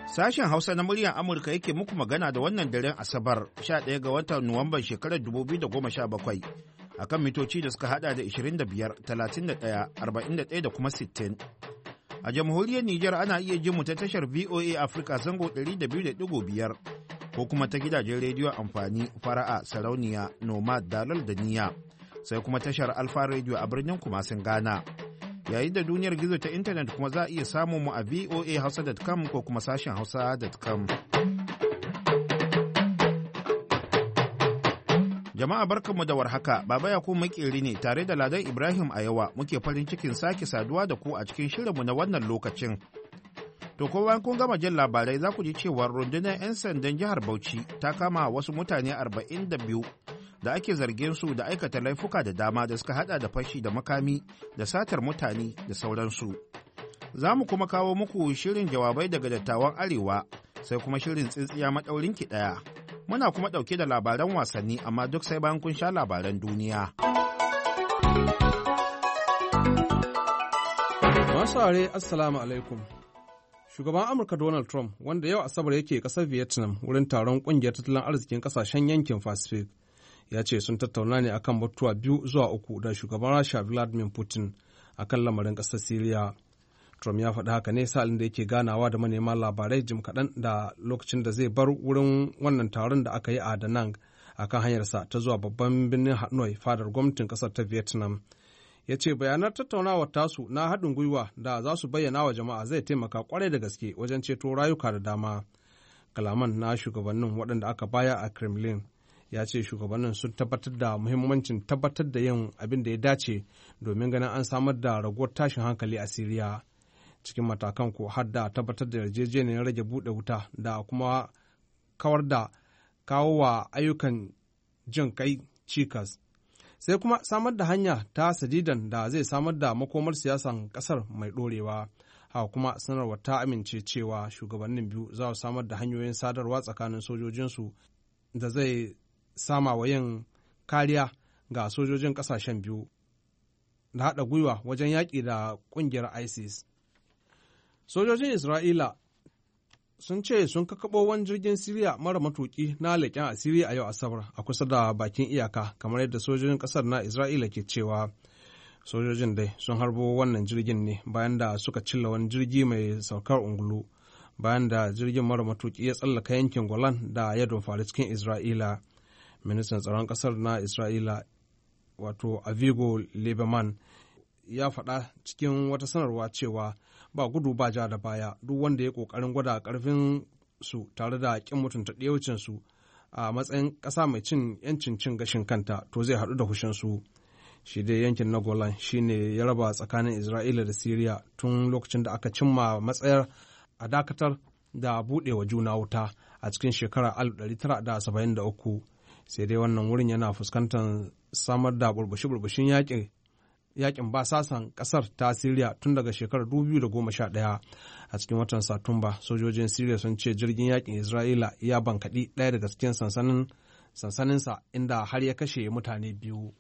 Sashen Hausa na muryar Amurka yake muku magana da wannan daren Asabar 11 ga watan Nuwamban shekarar 2017 a kan mitoci da suka hada da 25, 31, 41 da kuma 60. A jamhuriyar Nijar ana iya jin mu ta tashar VOA Africa zango 200.5 ko kuma ta gidajen rediyo amfani fara'a sarauniya nomad dalal da niya sai kuma tashar Alfa Radio a birnin Kumasin Ghana. Yayin da duniyar gizo ta intanet kuma za a iya samun mu a voahausa.com ko kuma sashen hausa.com. Jama'a barkanmu da warhaka, Baba Yakubu Makeri ne tare da Ladan Ibrahim a yawa muke farin cikin sake saduwa da ku a cikin shirinmu na wannan lokacin. To ko bayan kun gama jin labarai za ku ji cewa rundunar 'yan sandan jihar Bauchi ta kama wasu mutane 42 da ake zargin su da aikata laifuka da dama da suka hada da fashi da makami da satar mutane da sauransu. Za mu kuma kawo muku shirin jawabai daga dattawan Arewa sai kuma shirin tsintsiya maɗaurin ki ɗaya. Muna kuma ɗauke da labaran wasanni amma duk sai bayan kun sha labaran duniya. Masu are Assalamu alaikum. Shugaban Amurka Donald Trump wanda yau Asabar yake ƙasar Vietnam wurin taron ƙungiyar tattalin arzikin ƙasashen yankin Pacific ya ce sun tattauna ne akan batutuwa 2 zuwa 3 da shugaban Rasha Vladimir Putin akan lamarin ƙasar Siriya. Trump ya faɗi haka ne sa'ilin da yake ganawa da manema labarai jim kaɗan da lokacin da zai bar wurin wannan taron da aka yi a Da Nang akan hanyarsa ta zuwa babban birnin Hanoi fadar gwamnatin ƙasar ta Vietnam. Ya ce bayanan tattaunawar tasu na haɗin gwiwa da za su bayyana wa jama'a zai taimaka kwarai da gaske wajen ceto rayuka da dama. Kalaman na shugabannin waɗanda aka baya a Kremlin ya ce shugabannin sun tabbatar da muhimmancin tabbatar da yin abin da ya dace domin ganin an samar da raguwar tashin hankali a Siriya. Cikin matakan ko har da tabbatar da yarjejeniyar rage buɗe wuta da kuma kawo wa ayyukan jin kai cikas. Sai kuma samar da hanya ta sadidan da zai samar da makomar siyasan ƙasar mai ɗorewa. Haka kuma sanarwar ta amince cewa shugabannin biyu za su samar da hanyoyin sadarwa tsakanin sojojinsu da zai sama wa yin kariya ga sojojin ƙasashen biyu da haɗa gwiwa wajen yaƙi da ƙungiyar ISIS. Sojojin Isra'ila sun ce sun kakaɓo wani jirgin Siriya mara matuƙi na leƙen asiri a yau Asabar a kusa da bakin iyaka kamar yadda sojojin ƙasar na Isra'ila ke cewa. Sojojin dai sun harbo wannan jirgin ne bayan da suka cilla wani jirgi mai saukar ungulu bayan da jirgin mara matuƙi ya tsallaka yankin Golan da ya dumfari cikin Isra'ila. Ministan tsaron ƙasar na Isra'ila wato Avigo Lieberman ya faɗa cikin wata sanarwa cewa ba gudu ba ja da baya duk wanda ya ƙoƙarin gwada ƙarfin su tare da ƙin mutunta ɗiyaucin su a matsayin ƙasa mai cin yancin cin gashin kanta to zai haɗu da hushin su. Shi dai yankin na Golan shine ya raba tsakanin Isra'ila da Siriya tun lokacin da aka cimma matsayar a dakatar da buɗewa juna wuta a cikin shekarar 1973. Sai dai wannan wurin yana fuskantar samar da burbushe-burbushin yakin basasan kasar ta Siriya tun daga shekarar 2011. A cikin watan Satumba, sojojin Siriya sun ce jirgin yakin Isra'ila ya bankaɗi ɗaya daga cikin sansaninsa inda har ya kashe mutane 2.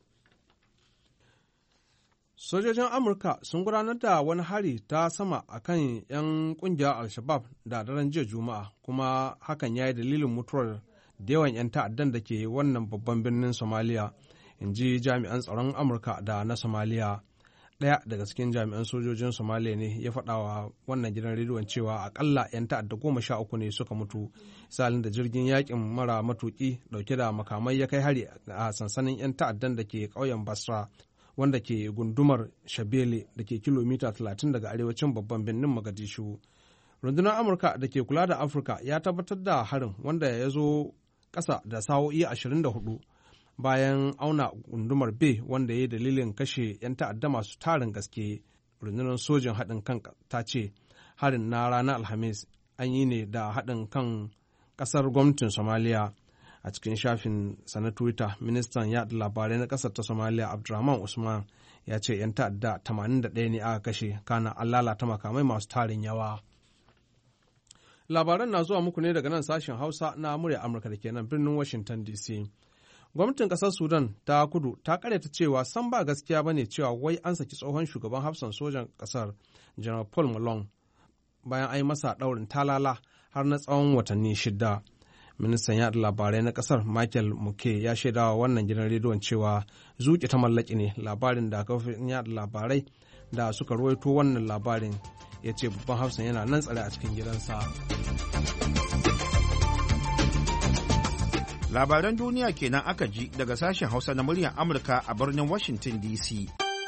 Sojojin Amurka sun gudanar da wani hari ta sama a kan 'yan ƙungiyar Al-Shabaab da daren jiya Juma'a, kuma hakan ya yi dalilin mutuwar da yawan 'yan ta'addan da ke wannan babban birnin Somalia, in ji jami'an tsaron Amurka da na Somalia. Ɗaya daga cikin jami'an sojojin Somalia ne ya faɗa wa wannan gidan rediyon cewa akalla 'yan ta'adda 13 ne suka mutu, salin da jirgin yakin mara matuƙi ɗauke da makamai ya kai hari a sansanin 'yan ta'addan da ke ƙauyen Basra, wanda ke gundumar Shabele da ke kilomita 30 daga arewacin babban birnin Mogadishu. Rundunar Amurka da ke kula da Afirka ya tabbatar da harin wanda ya zo ƙasa da sa'o'i 24 bayan auna gundumar Bay wanda ya yi dalilin kashe 'yan ta'adda masu tarin gaske. Rundunar sojin haɗin kan ta ce harin na ranar Alhamis an yi ne da haɗin kan ƙasar gwamnatin Somaliya. A cikin shafin sa na Twitter, ministan yaɗa labarai na ƙasar ta Somaliya Abdulrahman Usman ya ce 'yan ta'adda 81 ne aka kashe, kana an lalata makamai masu tarin yawa. Labaran na zuwa muku ne daga nan sashen Hausa na murya Amurka da ke nan birnin Washington DC. Gwamnatin ƙasar Sudan ta kudu ta karyata cewa san ba gaskiya ba ne cewa wai an saki tsohon shugaban hafsan sojan ƙasar General Paul Malong bayan an yi masa ɗaurin talala har na tsawon watanni 6. Ministan yaɗa labarai na ƙasar Michael Muke ya shaidawa wannan gidan rediyon cewa zuƙi ta mallaki ne labarin da kafin yaɗa labarai da suka ruwaito wannan labarin, ya ce babban hafsan yana nan tsare a cikin gidansa. Labaran duniya kenan aka ji daga sashen Hausa na muryar Amurka a birnin Washington DC.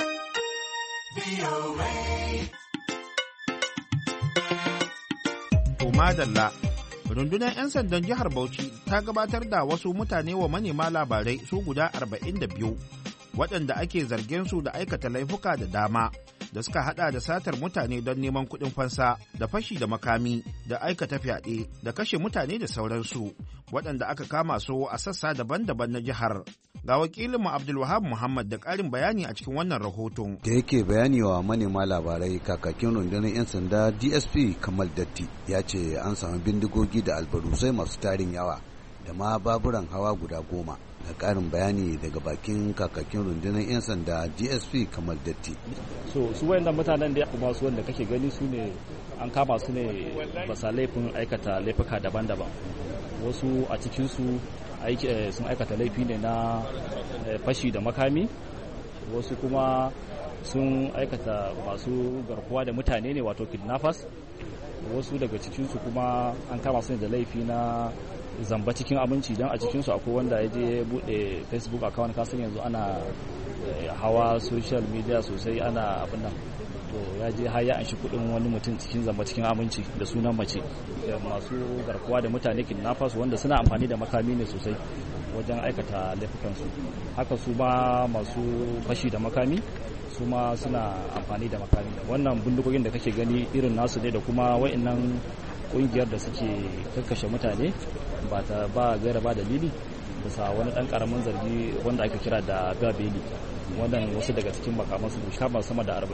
Madalla, rundunar 'yan sandan jihar Bauchi ta gabatar da wasu mutane wa manema labarai su guda 42 waɗanda ake zargin su da aikata laifuka da dama da suka hada da satar mutane don neman kuɗin fansa da fashi da makami da aikata fyaɗe da kashe mutane da sauransu waɗanda aka kama su a sassa daban-daban na jihar. Ga wakilinmu Abdulwahab Muhammad da ƙarin bayani a cikin wannan rahoton. Da yake bayani wa manema labarai, kakakin rundunar 'yan sanda DSP Kamal Datti ya ce an samu bindigogi da albarusai masu tarin yawa da ma baburan hawa guda 10. Da ƙarin bayani daga bakin kakakin rundunar 'yan sanda DSP Kamal Datti. So su wayannan mutanen da kuma su wanda kake gani su ne an kama su ne basa laifin aikata laifuka daban-daban. Wasu a cikinsu sun aikata laifi ne na fashi da makami, wasu kuma sun aikata masu garkuwa da mutane ne wato kidnappers, wasu daga cikinsu kuma an kama su ne da laifi na zamba cikin aminci, don a cikinsu akwai wanda ya je bude Facebook account, kasan yanzu ana hawa social media sosai ana abin nan, to ya je har ya anshi kudin wani mutum cikin zamba cikin aminci da sunan mace. Masu garkuwa da mutane kidnappers wanda suna amfani da makami ne sosai wajen aikata laifukansu. Haka su ma masu fashi da makami su ma suna amfani da makami. Wannan bindigogin da kake gani irin nasu ne da kuma wa'annan kungiyar da suke kakkashe mutane ba gaira ba dalili bisa wani dan karamin zargi wanda aka kira da babeli. Wannan wasu daga cikin makamansu kama sama da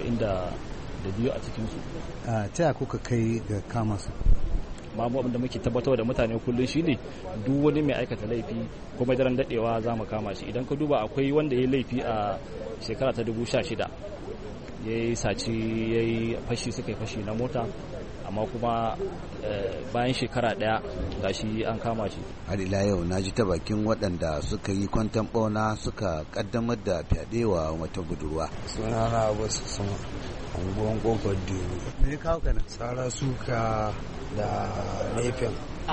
42 a cikinsu. Ta ya kuka kai ga kama su? Mamu abin da muke tabbatar da mutane kullum shine duk wani mai aikata laifi kuma daren dadewa za mu kama shi. Idan ka duba akwai wanda ya yi laifi a shekara ta 2016 ya yi saci ya yi fashi, suka yi fashi na mota, amma kuma bayan shekara daya gashi an kama shi. Har ila yau na ji ta bakin waɗanda suka yi kwantan ɓauna suka kaddamar da fyaɗe wa wata budurwa. Sunana Abbas Sama, unguwan kofar Duru. Me kawo kana? Tsara suka da laifin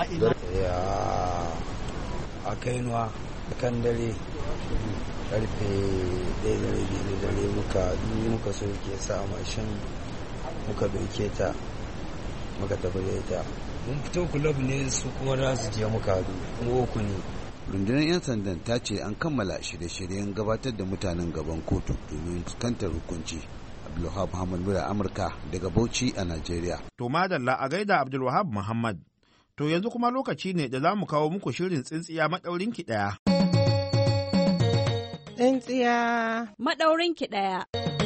ya a kainuwa kan dare karfe 1:30 na dare muka soke sa mashin muka doke ta muka tafi da ita. Mun fito kulab ne, su kuma za su je muka hadu uku ne. Rundunar 'yan sandan ta ce an kammala shirye-shiryen gabatar da mutanen gaban kotu domin fuskantar hukunci. Abdulwahab Muhammad mura Amurka daga Bauchi a Najeriya. To madalla a gaida Abdulwahab Muhammad. To yanzu kuma lokaci ne da za mu kawo muku shirin tsintsiya maɗaurin ki ɗaya. Tsintsiya maɗaurin ki ɗaya.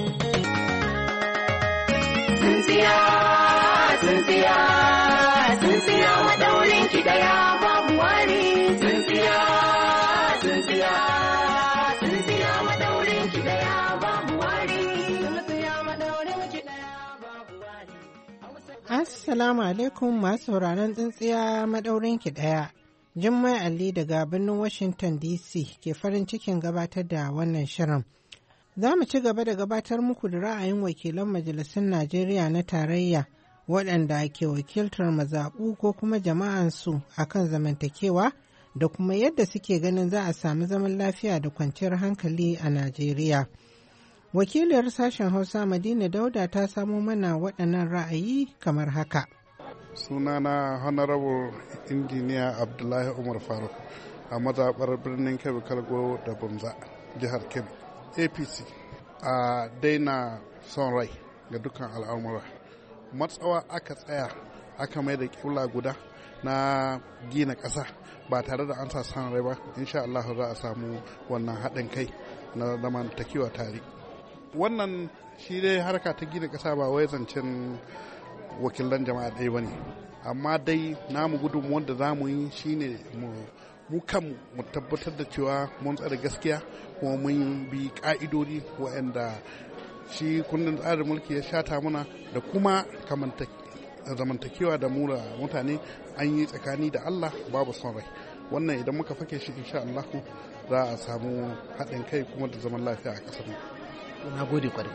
Tsintsiya, tsintsiya, tsintsiya maɗaurin ki ɗaya babu wani. Tsintsiya, tsintsiya, tsintsiya maɗaurin ki ɗaya babu wani. Tsintsiya maɗaurin ki ɗaya babu wani. Assalamu alaikum masu sauraron tsintsiya maɗaurin ki ɗaya. Jummai Ali daga birnin Washington DC ke farin cikin gabatar da wannan shirin. Za mu ci gaba da gabatar muku da ra'ayin wakilan majalisun Najeriya na tarayya waɗanda ke wakiltar mazaɓu ko kuma jama'ansu a kan zamantakewa da kuma yadda suke ganin za a sami zaman lafiya da kwanciyar hankali a Najeriya. Wakiliyar sashen Hausa Madina Dauda ta samo mana waɗannan ra'ayi kamar haka. Sunana Honorable Injiniya Abdullahi Umar Faruk a mazaɓar birnin Kebbi Kalgo da Bamza, jihar Kebbi. APC a daina son rai ga dukkan al'amura. Matsawa aka tsaya aka mai da kibla guda na gina ƙasa ba tare da an sa son rai ba, insha Allah za a samu wannan haɗin kai na zamantakewa tare. Wannan shi dai harka ta gina ƙasa ba wai zancen wakilan jama'a ɗaya ba ne, amma dai namu gudunmuwar da za mu yi shine mu kan mu tabbatar da cewa mun tsare gaskiya kuma mun bi ka'idodi waɗanda shi kundin tsarin mulki ya shata muna da kuma zamantakewa da mu da mutane an yi tsakani da Allah babu son rai. Wannan idan muka fake shi insha Allah za a samu haɗin kai kuma da zaman lafiya a ƙasar mu. Na gode kwarai.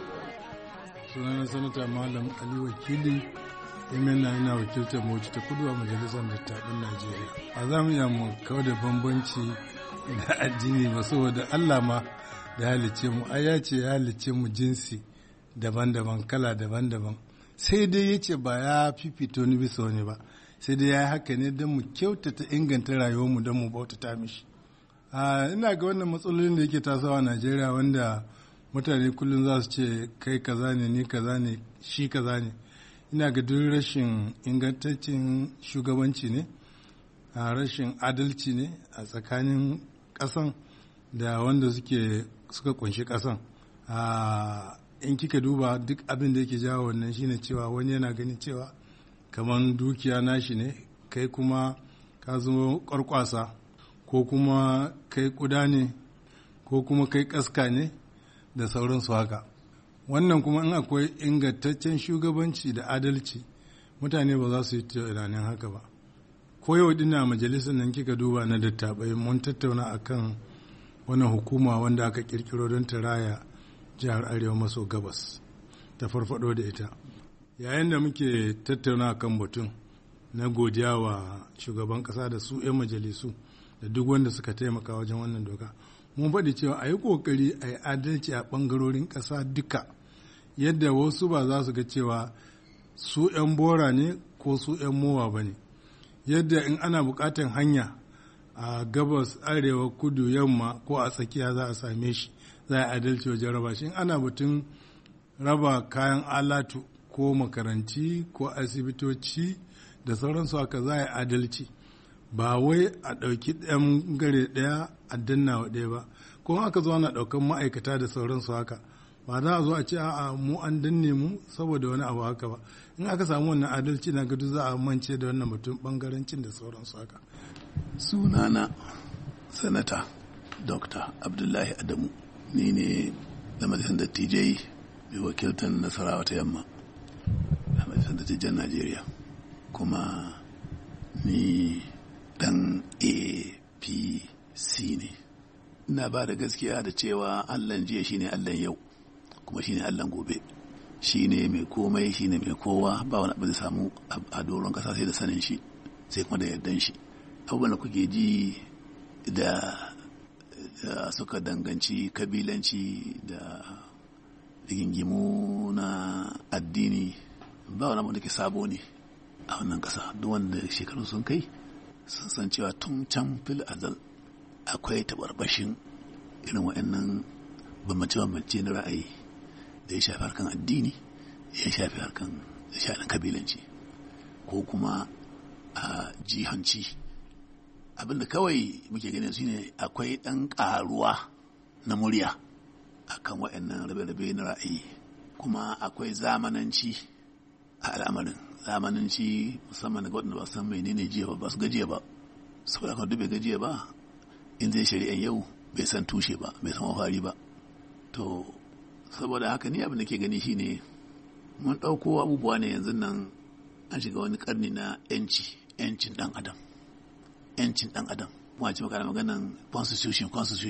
Sunana Sanata Malam Ali Wakili, ina wakiltar Bauchi ta Kudu a Majalisar Dattawan Najeriya. A za mu iya mu kawo da bambanci da addini ba, saboda Allah ma da halicce mu ya ce ya halicce mu jinsi daban-daban, kala daban-daban, sai dai ya ce ba ya fifito ni bisa wani ba, sai dai ya yi haka ne don mu kyautata inganta rayuwarmu don mu bautata mishi. Ina ga wannan matsalolin da yake tasowa a Najeriya, wanda mutane kullum za su ce kai kaza ne, ni kaza ne, shi kaza ne. Ina ga duk rashin ingantaccen shugabanci ne, rashin adalci ne a tsakanin ƙasan da wanda suka kunshi ƙasan. In kika duba duk abin da yake jawo wannan shine cewa wani yana ganin cewa kamar dukiya nashi ne, kai kuma ka zo ƙwarƙwasa, ko kuma kai ƙuda ne, ko kuma kai ƙaska ne da sauransu haka. Wannan kuma in akwai ingantaccen shugabanci da adalci, mutane ba za su yi tunanin haka ba. Ko yau dina majalisar nan kika duba na dattabai mun tattauna akan wani hukuma wanda aka kirkiro don ta raya jihar Arewa maso gabas, ta farfado da ita. Yayin da muke tattauna kan batun na godiya wa shugaban kasa da su 'yan majalisu da duk wanda suka taimaka wajen wannan doka, mun faɗi cewa a yi ƙoƙari a yi adalci a ɓangarorin ƙasa duka, yadda wasu ba za su ga cewa su 'yan bora ne ko su 'yan mowa ba ne, yadda in ana buƙatar hanya a gabas, arewa, kudu, yamma ko a tsakiya za a same shi, za a adalci wajen raba shi. In ana batun raba kayan alatu ko makaranti ko asibitoci da sauransu haka, za a yi adalci, ba wai a ɗauki ɗan gare ɗaya a danna wa ɗaya ba. Ko aka zo ana ɗaukan ma'aikata da sauransu haka, ba za a zo a ce a'a mu an danne mu saboda wani abu haka ba. In aka samu wannan adalci, na gado za a mance da wannan batun ɓangarancin da sauransu haka. Sunana Sanata Dr. Abdullahi Adamu, ni ne da majalisar dattijai mai wakiltar Nasarawa ta Yamma a majalisar dattijan Najeriya, kuma ni dan APC ne. Ina ba da gaskiya da cewa Allahn jiya shine Allahn yau, kuma shine Allahn gobe, shine mai komai, shine mai kowa, ba wani abu da samu a doron kasa sai da sanin shi, sai kuma da yardan shi. Abubuwan da kuke ji da suka danganci kabilanci da rigingimu na addini, ba wani abu da ke sabo ne a wannan kasa. Duk wanda shekaru sun kai sun san cewa tun can fil azal akwai tabarbashin irin waɗannan bambance-bambance na ra'ayi da ya shafi harkan addini, ya shafi harkan sha'anin kabilanci ko kuma a jihanci. Abinda kawai muke ganin su ne akwai ɗan ƙaruwa na murya akan waɗannan rabe-rabe na ra'ayi, kuma akwai zamananci a al'amarin. Zamananci musamman ga waɗanda ba san menene jiya ba su gajiya ba, saboda kan duk bai gajiya ba, in zai shari'an yau bai san tushe ba, bai san mafari ba. To saboda haka ni abin da ke gani shine mun ɗauko abubuwa ne yanzu nan, an shiga wani ƙarni na yancin ɗan adam. Yancin ɗan adam, kuma ce maka maganan constitution.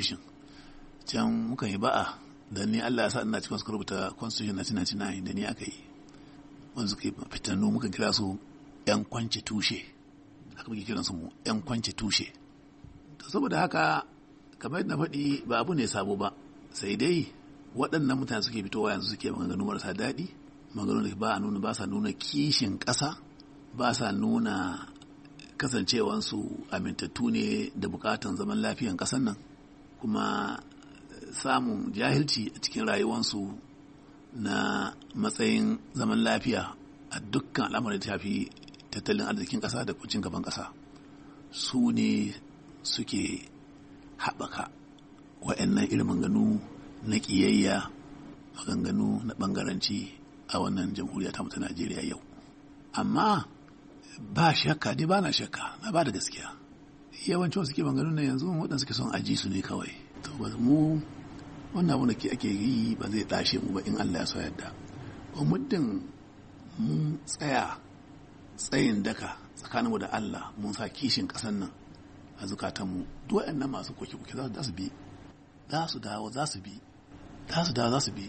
Can muka yi ba'a da ni Allah ya sa ina cikin suka rubuta constitution 1999 da ni aka yi, wanda suka yi fitannu muka kira su 'yan kwance tushe, haka muke kiransu mu 'yan kwance tushe. To saboda haka kamar yadda na faɗi, ba abu ne sabo ba, sai dai waɗannan mutane suke fitowa yanzu suke maganganu marasa daɗi, maganganu da ba sa nuna kishin ƙasa, ba sa nuna kasancewansu amintattu ne da bukatan zaman lafiyan ƙasar nan, kuma samun jahilci a cikin rayuwansu na matsayin zaman lafiya a dukkan al'amarin da shafi tattalin arzikin ƙasa da kuncin gaban ƙasa, su ne suke haɓaka wa'annan irin maganganu na ƙiyayya, maganganu na ɓangaranci a wannan jamhuriya ta mutu Najeriya yau. Amma ba shakka, dai ba na shakka, na ba da gaskiya, yawancin wasu ke maganganu na yanzu waɗanda suke son aji su ne kawai. To ba mu wannan abu da ake yi ba zai tashe mu ba in Allah ya so yadda. Ba muddin mun tsaya tsayin daka tsakaninmu da Allah mun sa kishin ƙasar nan a zukatanmu duk waɗannan masu koke-koke za su bi za su dawo za su bi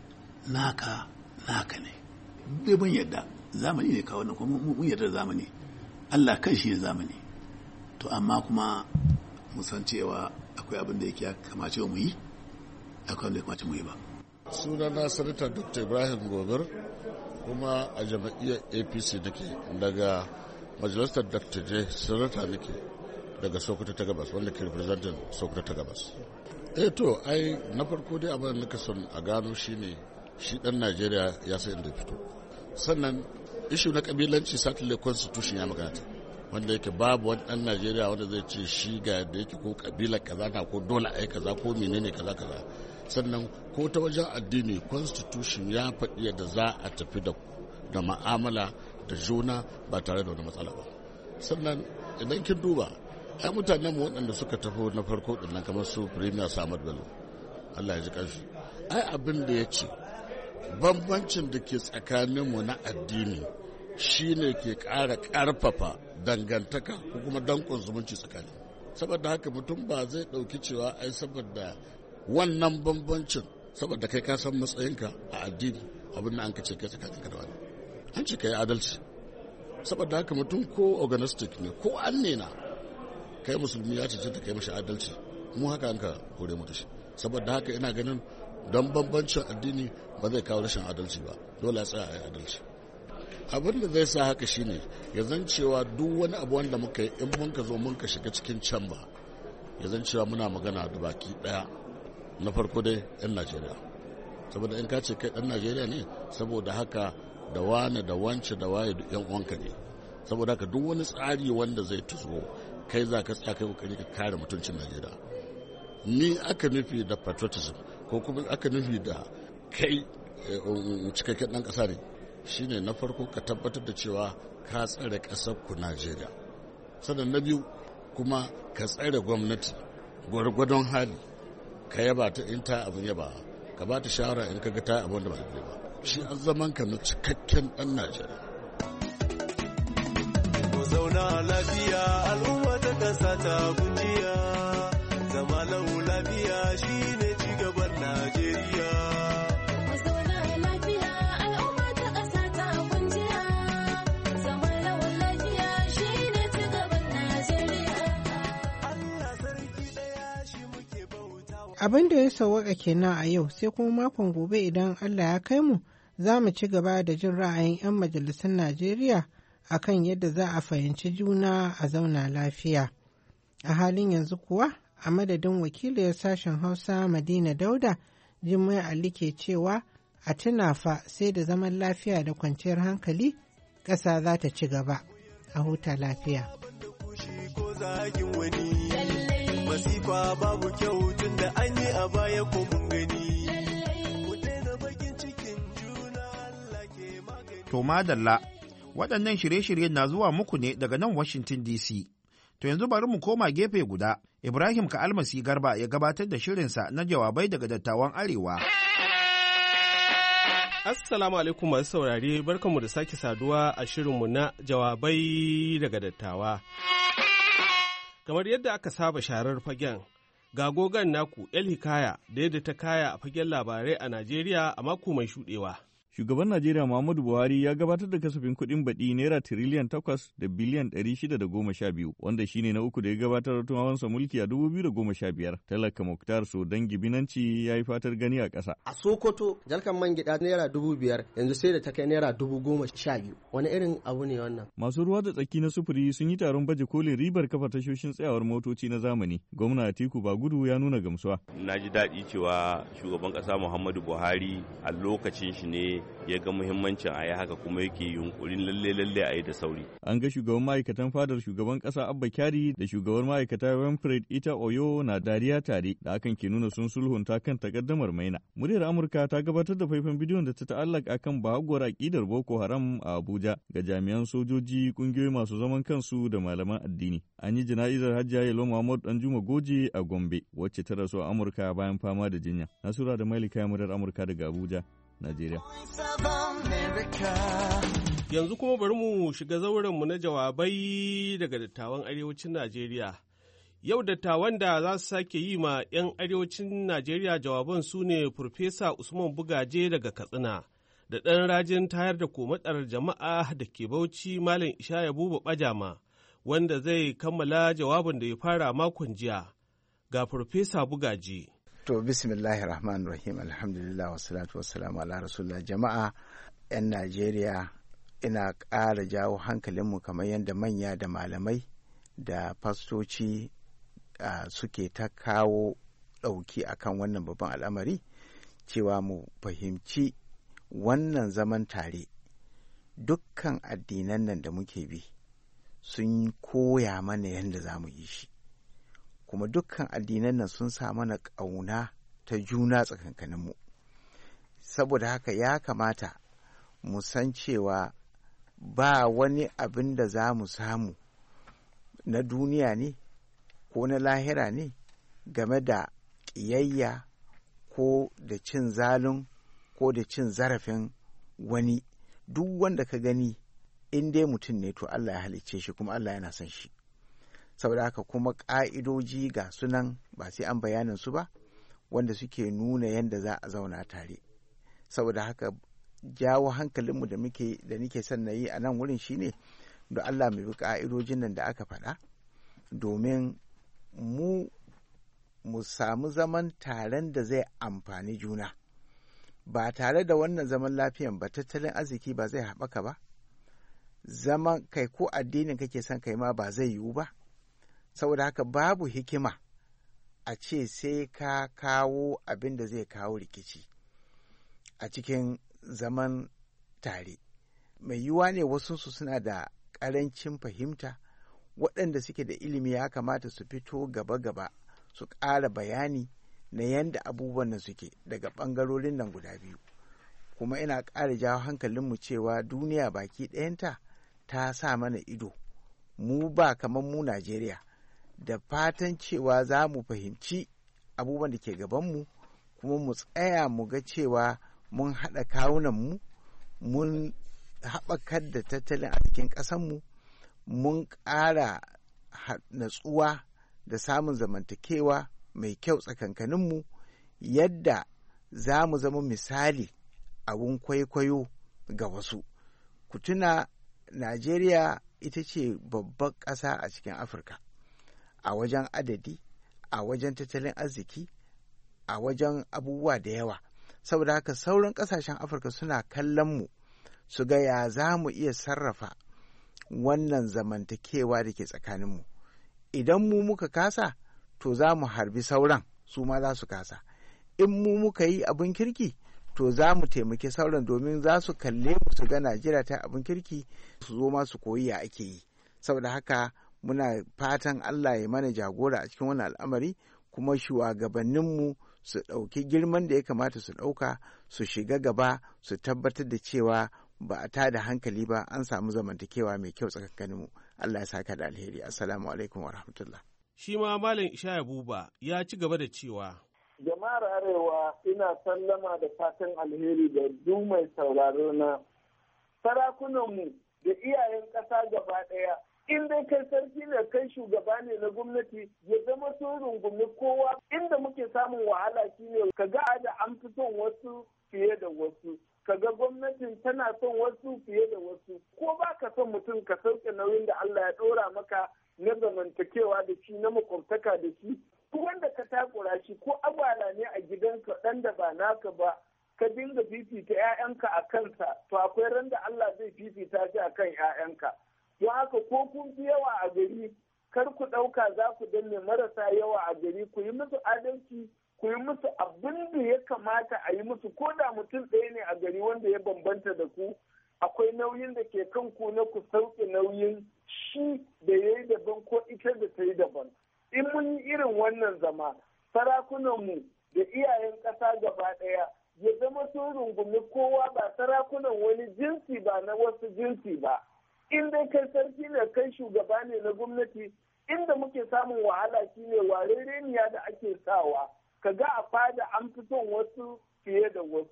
naka ne bai ban yadda zamani ne kawo kuma mun yarda da zamani Allah kan shi ne zamani to amma kuma mu san cewa akwai abin da yake ya kamace mu yi akwai wanda ya kamace mu yi ba. Sunana Sanata Dr. Ibrahim Gobir kuma a jam'iyyar APC nake daga majalisar dattijai sanata nake daga Sokoto ta Gabas wanda ke representing Sokoto ta Gabas. To ai na farko dai abin da nika son a gano shine shi dan Najeriya ya san inda fito. Sannan ishu na kabilanci satellite constitution ya magana ta wanda yake babu wani dan Najeriya wanda zai ce shi ga da yake ko kabila kaza na ko dole ai kaza ko menene kaza sannan ko ta wajen addini constitution ya faɗi yadda za a tafi da ma'amala da juna ba tare da wani matsala ba. Sannan idan kin duba ai mutanen mu waɗanda suka tafi na farko din nan kamar su Premier Samad Bello Allah ya ji kanshi ai abin da ya ce bambancin da ke tsakaninmu na addini shine ke ƙara ƙarfafa dangantaka ko kuma dankon zumunci tsakani. Saboda haka mutum ba zai ɗauki cewa ai saboda wannan bambancin saboda kai ka san matsayinka a addini abin da an ka ce kai tsakaninka da wani an ce kai adalci. Saboda haka mutum ko organistic ne ko an ne na kai musulmi ya cancanta kai mashi adalci mu haka an ka hore mu da shi. Saboda haka ina ganin don bambancin addini ba zai kawo rashin adalci ba dole a tsaya a yi adalci. Abin da zai sa haka shine ya zan cewa duk wani abu wanda muka yi in mun ka zo mun ka shiga cikin can ba ya zan cewa muna magana da baki daya na farko dai yan Najeriya saboda in ka ce kai dan Najeriya ne saboda haka da wane da wance da waye duk yan uwanka ne saboda haka duk wani tsari wanda zai tuzo kai za ka tsaya kai kokari ka kare mutuncin Najeriya. Ni aka nufi da patriotism ko kuma aka nufi da kai cikakken ɗan ƙasa ne shine na farko ka tabbatar da cewa ka tsare ƙasar ku Najeriya. Sannan na biyu kuma ka tsare gwamnati gwargwadon hali ka yaba ta in ta abin yaba ka ba ta shawara in ka ga ta abin da ba daidai ba shi an zaman ka na cikakken ɗan Najeriya. Mu zauna lafiya al'umma ta ƙasa ta kunjiya zama lau lafiya shine cigaban Najeriya. Abin da ya sauwaka kenan a yau sai kuma makon gobe idan Allah ya kai mu za mu ci gaba da jin ra'ayin 'yan majalisun Najeriya akan yadda za a fahimci juna a zauna lafiya. A halin yanzu kuwa a madadin wakiliyar sashen Hausa Madina Dauda, Jummai Ali ke cewa a tuna fa sai da zaman lafiya da kwanciyar hankali ƙasa za ta ci gaba. A huta lafiya. Masifa babu kyau tun da an yi a baya ko mun gani. To madalla, waɗannan shirye-shiryen na zuwa muku ne daga nan Washington DC. To yanzu bari mu koma gefe guda, Ibrahim Ka'almasi Garba ya gabatar da shirinsa na jawabai daga dattawan Arewa. Assalamu alaikum masu saurare, barkanmu da sake saduwa a shirinmu na jawabai daga dattawa. Kamar yadda aka saba sharar fagen, ga gogon naku El Hikaya da yadda ta kaya a fagen labarai a Najeriya a mako mai shuɗewa. Shugaban Najeriya Muhammadu Buhari ya gabatar da kasafin kuɗin baɗi naira tiriliyan 8 da biliyan 612 wanda shine na uku da ya gabatar tun hawansa mulki a 2015. Talaka Muktar Sodangi Binanci ya yi fatar gani a ƙasa. A Sokoto jalkan man gida naira 5,000 yanzu sai da ta kai naira 12,000. Wani irin abu ne wannan? Masu ruwa da tsaki na sufuri sun yi taron baje kolin ribar kafa tashoshin tsayawar motoci na zamani. Gwamna Atiku Bagudu ya nuna gamsuwa. Na ji daɗi cewa shugaban ƙasa Muhammadu Buhari a lokacin shi ne ya ga muhimmancin a yi haka kuma yake yunkurin lalle a yi da sauri. An ga shugaban ma'aikatan fadar shugaban ƙasa Abba Kyari da shugaban ma'aikata Winfred Ita Oyo na dariya tare da hakan ke nuna sun sulhunta kan takaddamar maina. Muryar Amurka ta gabatar da faifan bidiyon da ta ta'allaka akan bahaguwar aƙidar Boko Haram a Abuja ga jami'an sojoji, ƙungiyoyi masu zaman kansu da malaman addini. An yi jana'izar Hajiya Yalo Muhammad Danjuma Goje a Gombe wacce ta rasu a Amurka bayan fama da jinya. Nasura da Malika muryar Amurka daga Abuja. Najeriya. Yanzu kuma bari mu shiga zaurenmu na jawabai daga dattawan arewacin Najeriya. Yau dattawan da za su sake yi ma 'yan arewacin Najeriya jawaban su ne Farfesa Usman Bugaje daga Katsina, da ɗan rajin tayar da komatsar jama'a da ke Bauchi Malam Ishaya Buba Bajama, wanda zai kammala jawabin da ya fara makon jiya. Ga Farfesa Bugaje. To, bismillahir rahmanir rahim, alhamdulillah, wassalatu wassalamu ala rasulullah. Jama'a 'yan Najeriya, ina ƙara jawo hankalinmu kamar yadda manya da malamai da fastoci suke ta kawo ɗauki akan wannan babban al'amari, cewa mu fahimci wannan zaman tare. Dukkan addinan nan da muke bi sun koya mana yadda za mu yi shi, kuma dukkan addinan nan sun sa mana ƙauna ta juna tsakankaninmu. Saboda haka ya kamata mu san cewa ba wani abin da za mu samu na duniya ne ko na lahira ne game da ƙiyayya ko da cin zalun ko da cin zarafin wani. Duk wanda ka gani in dai mutum ne to Allah ya halicce shi kuma Allah yana son shi. Saboda haka kuma ƙa'idoji ga sunan ba sai an bayanin su ba, wanda suke nuna yadda za a zauna tare. Saboda haka jawo hankalinmu da nike son na yi a nan wurin shine da Allah mai bi ƙa'idojin nan da aka faɗa, domin mu samu zaman taren da zai amfani juna. Ba tare da wannan zaman lafiyan ba, tattalin arziki ba zai haɓaka ba, zaman kai ko addinin kake son kai ma ba zai yiwu ba. Saboda haka babu hikima a ce sai ka kawo abin da zai kawo rikici a cikin zaman tare. Mai yiwuwa ne wasu suna da ƙarancin fahimta, waɗanda suke da ilimi ya kamata su fito gaba-gaba su ƙara bayani na yadda abubuwan nan suke daga ɓangarorin nan guda biyu. Kuma ina ƙara jawo hankalinmu cewa duniya baki ɗayanta ta sa mana ido, mu ba kamar mu Najeriya, da fatan cewa za mu fahimci abubuwan da ke gabanmu, kuma mu tsaya mu ga cewa mun haɗa kawunanmu, mun haɓakar da tattalin arzikin ƙasanmu, mun ƙara natsuwa da samun zamantakewa mai kyau tsakankaninmu, yadda za mu zama misali abun kwaikwayo ga wasu. Ku tuna Najeriya ita ce babbar ƙasa a cikin Afirka, a wajen adadi, a wajen tattalin arziki, a wajen abubuwa da yawa. Saboda haka sauran ƙasashen Afirka suna kallon mu su ga ya za mu iya sarrafa wannan zamantakewa da ke tsakaninmu. Idan mu muka kasa, to za mu harbi sauran, su ma za su kasa. In mu muka yi abin kirki, to za mu taimaki sauran, domin za su kalle mu su ga Najeriya ta abin kirki, su zo ma su koyi ya ake yi. Saboda haka muna fatan Allah ya mana jagora a cikin wannan al'amari, kuma shugabanninmu su ɗauki girman da ya kamata su ɗauka, su shiga gaba, su tabbatar da cewa ba a tada hankali ba, an samu zamantakewa mai kyau tsakaninmu. Allah ya saka da alheri. Assalamu alaikum wa rahmatullah. Shi ma Malam Ishaya Buba ya ci gaba da cewa, jama'ar Arewa, ina sallama da fatan alheri da duk mai sauraro na. Sarakunanmu da iyayen ƙasa gaba ɗaya, in dai kai sarki ne, kai shugaba ne na gwamnati, ya zama sun rungumi kowa. Inda muke samun wahala shine ka ga da an fi son wasu fiye da wasu, ka ga gwamnatin tana son wasu fiye da wasu. Ko ba ka son mutum, ka sauke nauyin da Allah ya ɗora maka na zamantakewa da shi, na makwabtaka da shi. Wanda ka takura shi ko agwala ne a gidanka ɗan da ba naka ba, ka dinga fifita 'ya'yanka a kansa, to akwai ran da Allah zai fifita shi a kan 'ya'yanka. Don haka ko kun fi yawa a gari, kar ku ɗauka za ku danne marasa yawa a gari, ku yi musu adalci, ku yi musu abin da ya kamata a yi musu. Ko da mutum ɗaya ne a gari wanda ya bambanta da ku, akwai nauyin da ke kan ku na ku sauke nauyin shi da ya yi daban ko ita da ta yi daban. In mun yi irin wannan zama, sarakunanmu da iyayen ƙasa gaba ɗaya ya zama sun rungumi kowa, ba sarakunan wani jinsi ba na wasu jinsi ba. In dai kai sarki ne, kai shugaba ne na gwamnati, inda muke samun wahala shine warereniya da ake sawa. Ka ga a fada an fi son wasu fiye da wasu,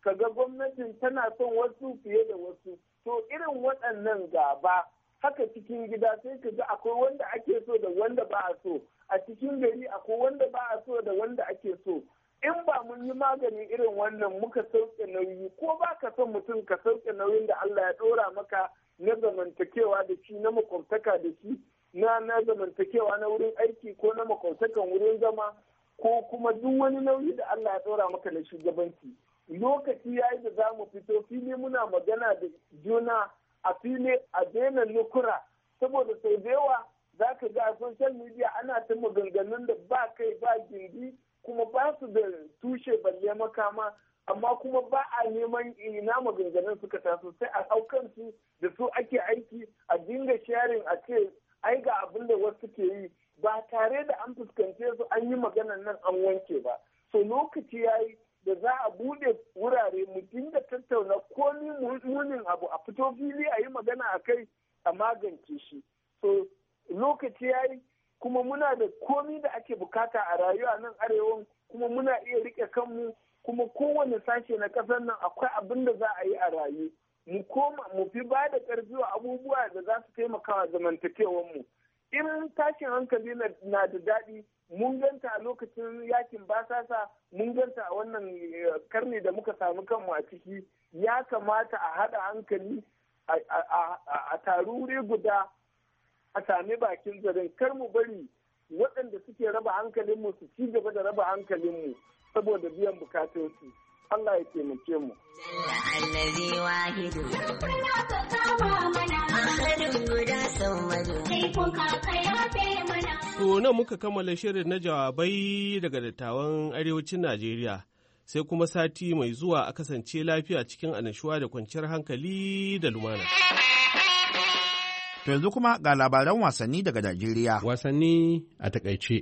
kaga gwamnatin tana son wasu fiye da wasu. To irin waɗannan gaba haka cikin gida sai ka ga akwai wanda ake so da wanda ba a so, a cikin gari akwai wanda ba a so da wanda ake so. In ba mun yi maganin irin wannan muka sauke nauyi, ko ba ka son mutum ka sauke nauyin da Allah ya ɗora maka na zamantakewa da shi, na makwabtaka da shi, na zamantakewa na wurin aiki ko na makwabtakan wurin zama, ko kuma duk wani nauyi da Allah ya ɗora maka na shugabanci. Lokaci ya yi da za mu fito fili muna magana da juna a fili a daina nukura, saboda sau da yawa za ka ga a social media ana ta maganganun da ba kai ba gindi kuma ba su da tushe balle makama, amma kuma ba a neman ina maganganun suka taso, sai a haukansu da su ake aiki a dinga sharing a ce ai ga abin da wasu ke yi ba tare da an fuskance su an yi maganan nan an wanke ba. So lokaci ya yi da za a bude wurare mu dinga tattauna komi munin abu a fito fili a yi magana a kai a magance shi. So lokaci ya yi kuma muna da komi da ake bukata a rayuwa nan arewan, kuma muna iya rike kanmu, kuma kowane sashe na ƙasar nan akwai abin da za a yi a rayu. Mu fi ba da ƙarfi wa abubuwa da za su taimaka wa zamantakewanmu. In tashin hankali na da daɗi, mun ganta a lokacin yakin basasa, mun ganta a wannan karni da muka samu kanmu a ciki. Ya kamata a haɗa hankali a taru wuri guda a sami bakin zarin, kar mu bari waɗanda suke raba hankalinmu su ci gaba da raba hankalinmu saboda biyan bukatunsu. Allah ya taimake mu. To nan muka kammala shirin na jawabai daga dattawan arewacin Najeriya. Sai kuma sati mai zuwa a kasance lafiya cikin annashuwa da kwanciyar hankali da lumana. To yanzu kuma ga labaran wasanni daga Najeriya. Wasanni a takaice.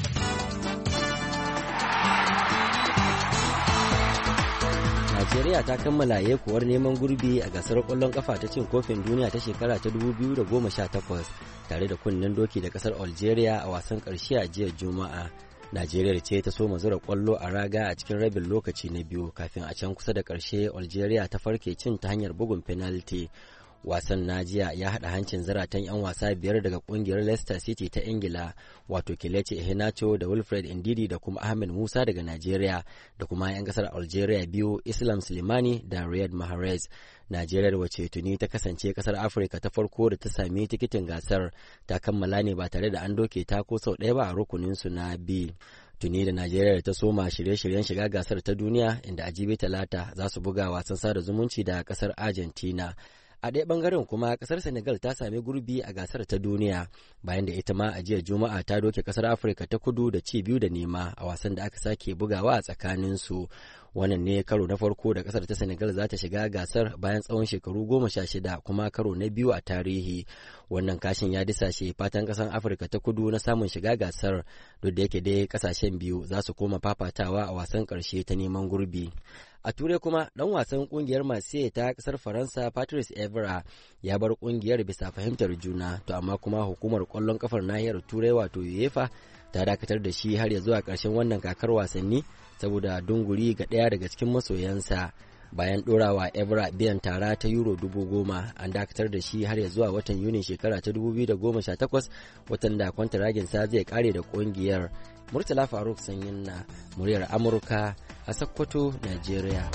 Najeriya ta kammala yekuwar neman gurbi a gasar ƙwallon ƙafa ta cin kofin duniya ta shekara ta 2018 tare da kunnen doki da ƙasar Algeria a wasan ƙarshe a jiya Juma'a. Najeriya ce ta soma zura ƙwallo a raga a cikin rabin lokaci na biyu kafin a can kusa da ƙarshe Algeria ta farke cin ta hanyar bugun penalty. Wasan na jiya ya haɗa hancin zaratan 'yan wasa biyar daga ƙungiyar Leicester City ta Ingila, wato Kelechi Iheanacho da Wilfred Ndidi da kuma Ahmed Musa daga Najeriya, da kuma 'yan ƙasar Algeria biyu Islam Slimani da Riyad Mahrez. Najeriya wace tuni ta kasance ƙasar Afirka ta farko da ta sami tikitin gasar, ta kammala ne ba tare da an doke ta ko sau ɗaya ba a rukuninsu na B. Tuni da Najeriya ta soma shirye-shiryen shiga gasar ta duniya, inda a jibi Talata za su buga wasan sada zumunci da ƙasar Argentina. A ɗaya ɓangaren kuma ƙasar Senegal ta sami gurbi a gasar ta duniya bayan da ita ma a jiya Juma'a ta doke ƙasar Afirka ta Kudu da ci 2-0 a wasan da aka sake bugawa a tsakaninsu. Wannan ne karo na farko da ƙasar ta Senegal za ta shiga gasar bayan tsawon shekaru 16 kuma karo na biyu a tarihi. Wannan kashin ya disashe fatan ƙasar Afirka ta Kudu na samun shiga gasar, duk da yake dai ƙasashen biyu za su koma fafatawa a wasan ƙarshe ta neman gurbi. A Turai kuma ɗan wasan ƙungiyar Marseille ta ƙasar Faransa Patrice Evra ya bar ƙungiyar bisa fahimtar juna, to amma kuma hukumar ƙwallon ƙafar nahiyar Turai wato UEFA ta dakatar da shi har ya zuwa ƙarshen wannan kakar wasanni saboda dunguri ga ɗaya daga cikin masoyansa. Bayan ɗorawa Evra biyan tara ta Euro 10,000, an dakatar da shi har ya zuwa watan Yunin shekara ta 2018, watan da kwantaraginsa zai kare da ƙungiyar. Murtala Faruk Sanyin na muryar Amurka a Sokoto, Najeriya.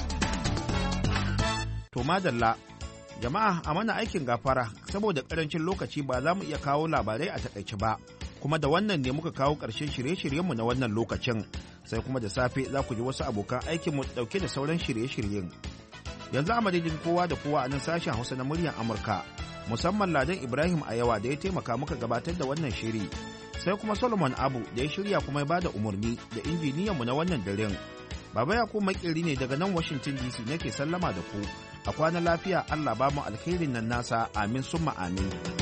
To madalla, jama'a a mana aikin gafara saboda karancin lokaci ba za mu iya kawo labarai a takaice ba. Kuma da wannan ne muka kawo ƙarshen shirye-shiryenmu na wannan lokacin, sai kuma da safe za ku ji wasu abokan aikinmu ɗauke da sauran shirye-shiryen. Yanzu a madadin kowa da kowa a nan sashen Hausa na muryar Amurka, musamman Ladan Ibrahim Ayawa da ya taimaka muka gabatar da wannan shiri. Sai kuma Solomon Abu da ya shirya kuma ya bada umarni da injiniyanmu na wannan daren. Baba Yakubu Makeri ne daga nan Washington DC nake sallama da ku. A kwana lafiya, Allah ba mu alkhairin nan nasa, amin summa amin.